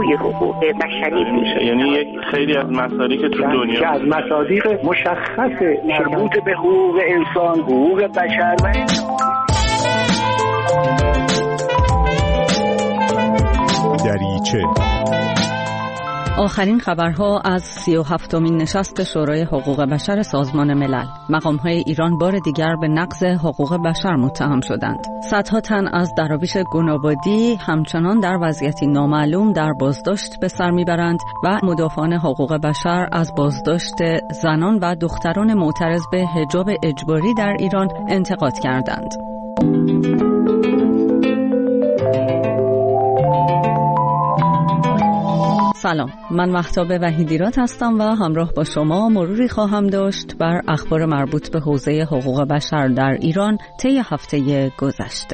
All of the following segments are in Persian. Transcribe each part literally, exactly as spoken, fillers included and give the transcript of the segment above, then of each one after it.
روی حقوق بشری میشه. یعنی یک خیلی از مسائلی که تو دنیا که از مصادیق مشخص مربوط به حقوق انسان، حقوق بشر و دریچه. آخرین خبرها از سی و هفتمین نشست شورای حقوق بشر سازمان ملل. مقام‌های ایران بار دیگر به نقض حقوق بشر متهم شدند. صدها تن از دراویش گنابادی همچنان در وضعیتی نامعلوم در بازداشت به سر میبرند و مدافعان حقوق بشر از بازداشت زنان و دختران معترض به حجاب اجباری در ایران انتقاد کردند. سلام، من مهتاب وحیدیراد هستم و همراه با شما مروری خواهم داشت بر اخبار مربوط به حوزه حقوق بشر در ایران طی هفته گذشته.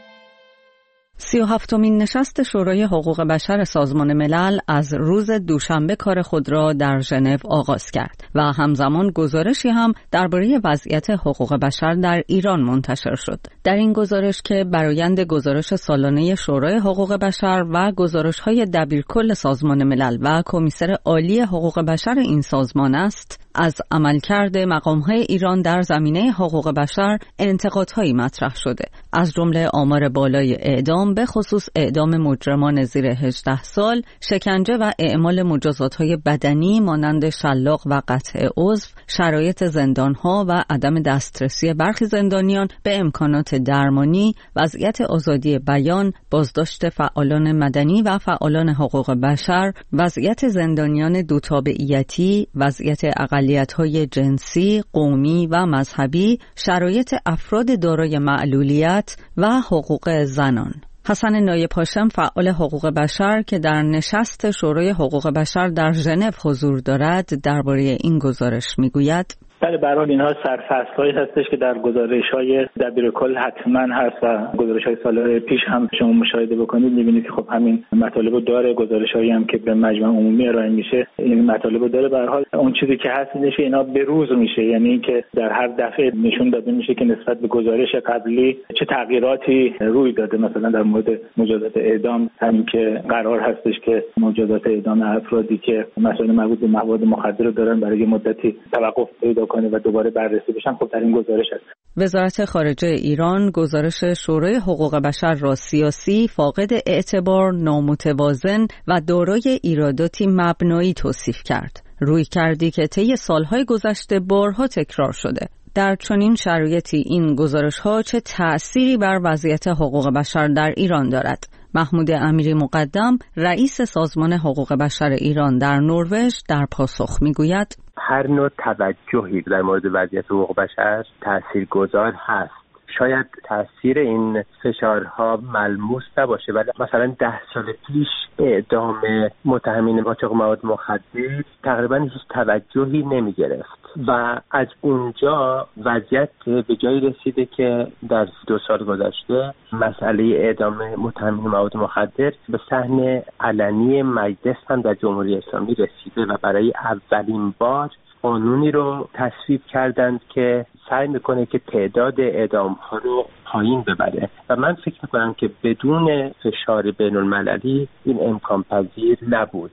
سی و هفتمین نشست شورای حقوق بشر سازمان ملل از روز دوشنبه کار خود را در ژنو آغاز کرد و همزمان گزارشی هم درباره وضعیت حقوق بشر در ایران منتشر شد. در این گزارش که برآیند گزارش سالانه شورای حقوق بشر و گزارش‌های دبیرکل سازمان ملل و کمیسر عالی حقوق بشر این سازمان است، از عملکرد مقام‌های ایران در زمینه حقوق بشر انتقادهایی مطرح شده، از جمله آمار بالای اعدام، به خصوص اعدام مجرمان زیر هجده سال، شکنجه و اعمال مجازات‌های بدنی مانند شلاق و قطع عضو، شرایط زندان‌ها و عدم دسترسی برخی زندانیان به امکانات درمانی، وضعیت آزادی بیان، بازداشت فعالان مدنی و فعالان حقوق بشر، وضعیت زندانیان دوتابعیتی، وضعیت اقلیت‌های جنسی، قومی و مذهبی، شرایط افراد دارای معلولیت و حقوق زنان. حسن نایب هاشم، فعال حقوق بشر که در نشست شورای حقوق بشر در ژنو حضور دارد، درباره این گزارش میگوید: بله، برای اینها سرفصل‌هایی هستش که در گزارش‌های دبیرکل حتما هست و گزارش‌های سال پیش هم شما مشاهده بکنید می‌بینید که خب همین مطالبو داره. گزارش‌هایی هم که به مجمع عمومی ارائه میشه این مطالبو داره. به هر حال اون چیزی که هست اینه که اینا به روز میشه، یعنی اینکه در هر دفعه نشون داده میشه که نسبت به گزارش قبلی چه تغییراتی روی داده. مثلا در مورد مجازات اعدام، همین که قرار هستش که مجازات اعدام افرادی که مسائل مربوط به مواد مخدر دارن برای مدتی توقف پیدا کنه و دوباره بررسی بشن، خب در این گزارش هست. وزارت خارجه ایران گزارش شورای حقوق بشر را سیاسی، فاقد اعتبار، نامتوازن و دارای ایراداتی مبنایی توصیف کرد. روی کردی که طی سالهای گذشته بارها تکرار شده. در چنین شرایطی این گزارش‌ها چه تأثیری بر وضعیت حقوق بشر در ایران دارد؟ محمود امیری مقدم، رئیس سازمان حقوق بشر ایران در نروژ، در پاسخ میگوید: هر نوع توجهی در مورد وضعیت حقوق بشر تاثیرگذار هست. شاید تاثیر این فشارها ملموس نباشه، ولی مثلا ده سال پیش اعدام متهمین قاچاق مواد مخدر تقریبا هیچ توجهی نمی گرفت و از اونجا وضعیت به جایی رسیده که در دو سال گذشته مسئله اعدام متهمین مواد مخدر به صحن علنی مجلس هم در جمهوری اسلامی رسیده و برای اولین بار قانونی رو تصویب کردند که سعی میکنه که تعداد اعدام ها رو پایین ببره و من فکر میکنم که بدون فشار بین المللی این امکان پذیر نبود.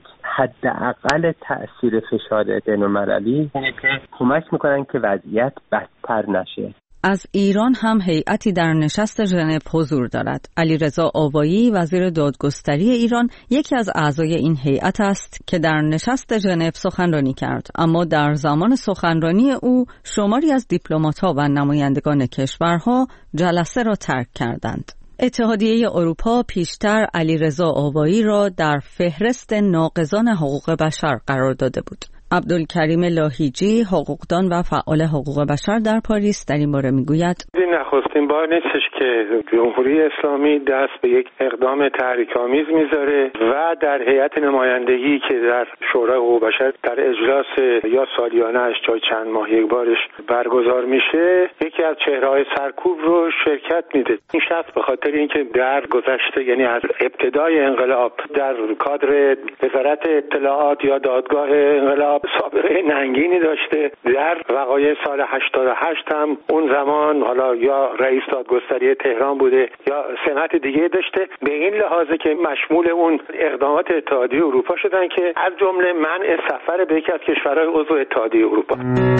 حداقل تأثیر فشار بین المللی اینه که کمک میکنن که وضعیت بدتر نشه. از ایران هم هیئتی در نشست ژنو حضور دارد. علیرضا آوایی، وزیر دادگستری ایران، یکی از اعضای این هیئت است که در نشست ژنو سخنرانی کرد، اما در زمان سخنرانی او شماری از دیپلمات‌ها و نمایندگان کشورها جلسه را ترک کردند. اتحادیه اروپا پیشتر علیرضا آوایی را در فهرست ناقضان حقوق بشر قرار داده بود. عبدالکریم لاهیجی، حقوقدان و فعال حقوق بشر در پاریس، در این باره میگوید: این نخستین بار نیستش که جمهوری اسلامی دست به یک اقدام تحریک‌آمیز میذاره و در هیئت نمایندگی که در شورای حقوق بشر در اجلاس یا سالیانه اش یا چند ماه یک بارش برگزار میشه، یکی بخشی از چهره‌های سرکوب رو شرکت میده. این شخص به خاطر اینکه در گذشته، یعنی از ابتدای انقلاب، در کادر وزارت اطلاعات یا دادگاه انقلاب سابقه ننگینی داشته، در وقایع سال هشتاد و هشت هم اون زمان حالا یا رئیس دادگستری تهران بوده یا سمت دیگه داشته، به این لحاظه که مشمول اون اقدامات اتحادیه اروپا شدن که از جمله منع سفر به یکی از کشورهای عضو اتحادیه اروپا.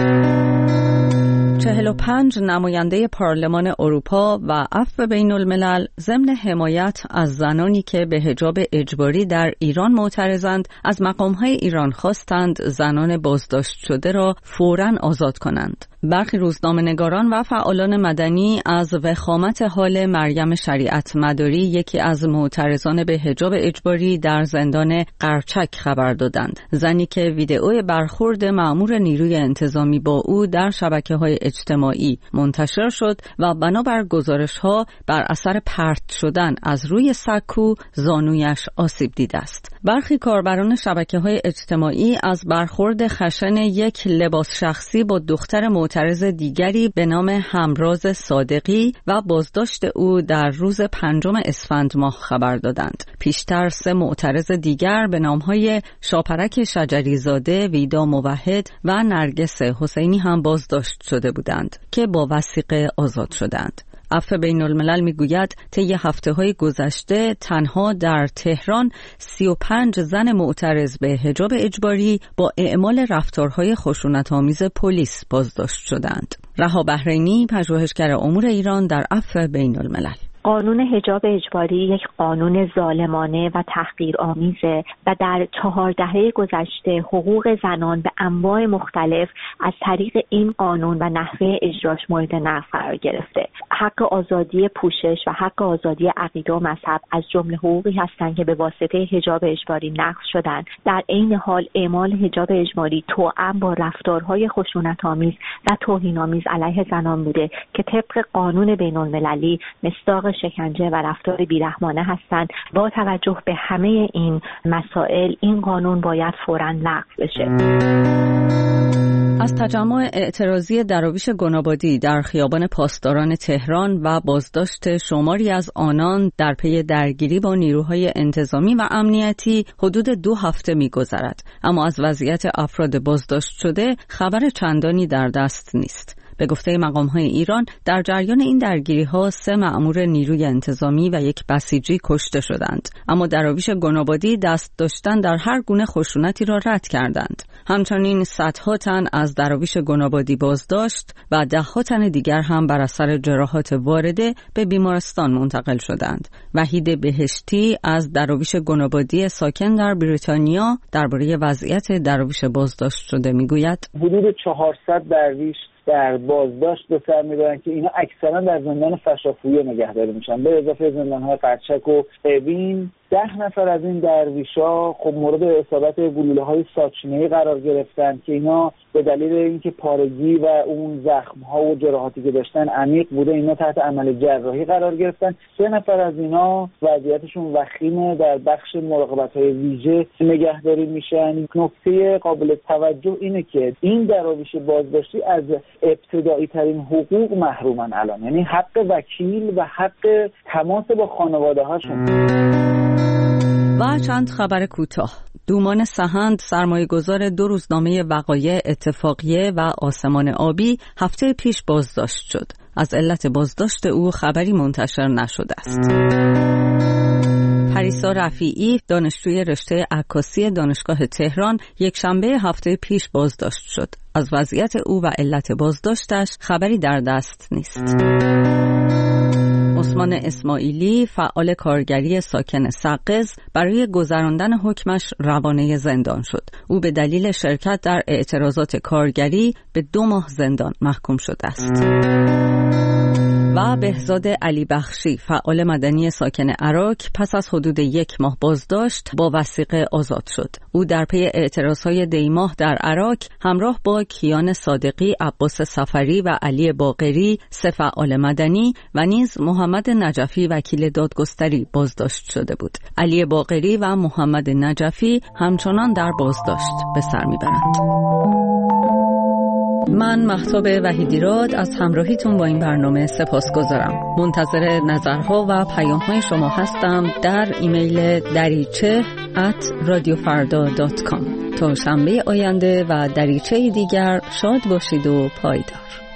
چهل و پنج نماینده پارلمان اروپا و عفو بین الملل ضمن حمایت از زنانی که به حجاب اجباری در ایران معترضند، از مقامهای ایران خواستند زنان بازداشت شده را فوراً آزاد کنند. برخی روزنامه‌نگاران و فعالان مدنی از وخامت حال مریم شریعت مداری، یکی از معترضان به حجاب اجباری در زندان قرچک، خبر دادند. زنی که ویدئوی برخورد مأمور نیروی انتظامی با او در شبکه‌های اجتماعی منتشر شد و بنابر گزارش‌ها بر اثر پرت شدن از روی سکو زانویش آسیب دیده است. برخی کاربران شبکه‌های اجتماعی از برخورد خشن یک لباس شخصی با دختر معترض دیگری به نام همراز صادقی و بازداشت او در روز پنجم اسفند ماه خبر دادند. پیشتر سه معترض دیگر به نام‌های شاپرک شجریزاده، ویدا موحد و نرگس حسینی هم بازداشت شده بودند که با وثیقه آزاد شدند. عفو بین الملل میگوید طی هفته‌های گذشته تنها در تهران سی و پنج زن معترض به حجاب اجباری با اعمال رفتارهای خشونت‌آمیز پلیس بازداشت شدند. رها بحرینی، پژوهشگر امور ایران در عفو بین الملل: قانون حجاب اجباری یک قانون ظالمانه و تحقیرآمیزه و در چهار دهه گذشته حقوق زنان به انواع مختلف از طریق این قانون و نحوه اجراش مورد نقض قرار گرفته. حق آزادی پوشش و حق آزادی عقیده و مذهب از جمله حقوقی هستند که به واسطه حجاب اجباری نقض شدند. در عین حال اعمال حجاب اجباری توأم با رفتارهای خشونت‌آمیز و توهین‌آمیز علیه زنان بوده که طبق قانون بین‌المللی مصداق شکنجه و رفتار بیرحمانه هستند. با توجه به همه این مسائل این قانون باید فوراً لغو بشه. از تجمع اعتراضی دراویش گنابادی در خیابان پاسداران تهران و بازداشت شماری از آنان در پی درگیری با نیروهای انتظامی و امنیتی حدود دو هفته می‌گذرد، اما از وضعیت افراد بازداشت شده خبر چندانی در دست نیست. به گفته مقام‌های ایران در جریان این درگیری‌ها سه مأمور نیروی انتظامی و یک بسیجی کشته شدند، اما دراویش گنابادی دست داشتن در هر گونه خشونتی را رد کردند. همچنین صدها تن از دراویش گنابادی بازداشت و ده‌ها تن دیگر هم بر اثر جراحات وارده به بیمارستان منتقل شدند. وحید بهشتی از دراویش گنابادی ساکن در بریتانیا درباره وضعیت دراویش بازداشت شده میگوید: حدود چهارصد درویش در بازداشت به سر میبرن که اینا اکثرا در زندان فشافویه نگهداری میشن، به اضافه زندان‌های قرچک و اوین. ده نفر از این درویشا خب مورد اصابت گلوله‌های ساچمه‌ای قرار گرفتن که اینا به دلیل اینکه پارگی و اون زخم‌ها و جراحاتی که داشتن عمیق بوده، اینا تحت عمل جراحی قرار گرفتن. سه نفر از اینا وضعیتشون وخیمه، در بخش مراقبت‌های ویژه نگهداری میشن. نکته قابل توجه اینه که این دراویش بازداشتی از ابتدایی ترین حقوق محرومن الان، یعنی حق وکیل و حق تماس با خانواده هاشون. و چند خبر کوتاه. دومان سهند، سرمایه‌گذار دو روزنامه وقایع اتفاقیه و آسمان آبی، هفته پیش بازداشت شد. از علت بازداشت او خبری منتشر نشده است. پریسا رفیعی، دانشجوی رشته عکاسی دانشگاه تهران، یک شنبه هفته پیش بازداشت شد. از وضعیت او و علت بازداشتش خبری در دست نیست. عثمان اسماعیلی، فعال کارگری ساکن سقز، برای گذراندن حکمش روانه زندان شد. او به دلیل شرکت در اعتراضات کارگری به دو ماه زندان محکوم شده است. و بهزاد علی بخشی، فعال مدنی ساکن عراق، پس از حدود یک ماه بازداشت با وثیقه آزاد شد. او در پی اعتراضهای دیماه در عراق همراه با کیان صادقی، عباس سفری و علی باقری، سه فعال مدنی و نیز محمد نجفی وکیل دادگستری بازداشت شده بود. علی باقری و محمد نجفی همچنان در بازداشت به سر میبرند. من مهتاب وحیدیراد از همراهیتون با این برنامه سپاسگزارم. منتظر نظرها و پیام‌های شما هستم در ایمیل دریچه ات رادیو فردا دات کام. تا شنبه آینده و دریچه دیگر شاد باشید و پایدار.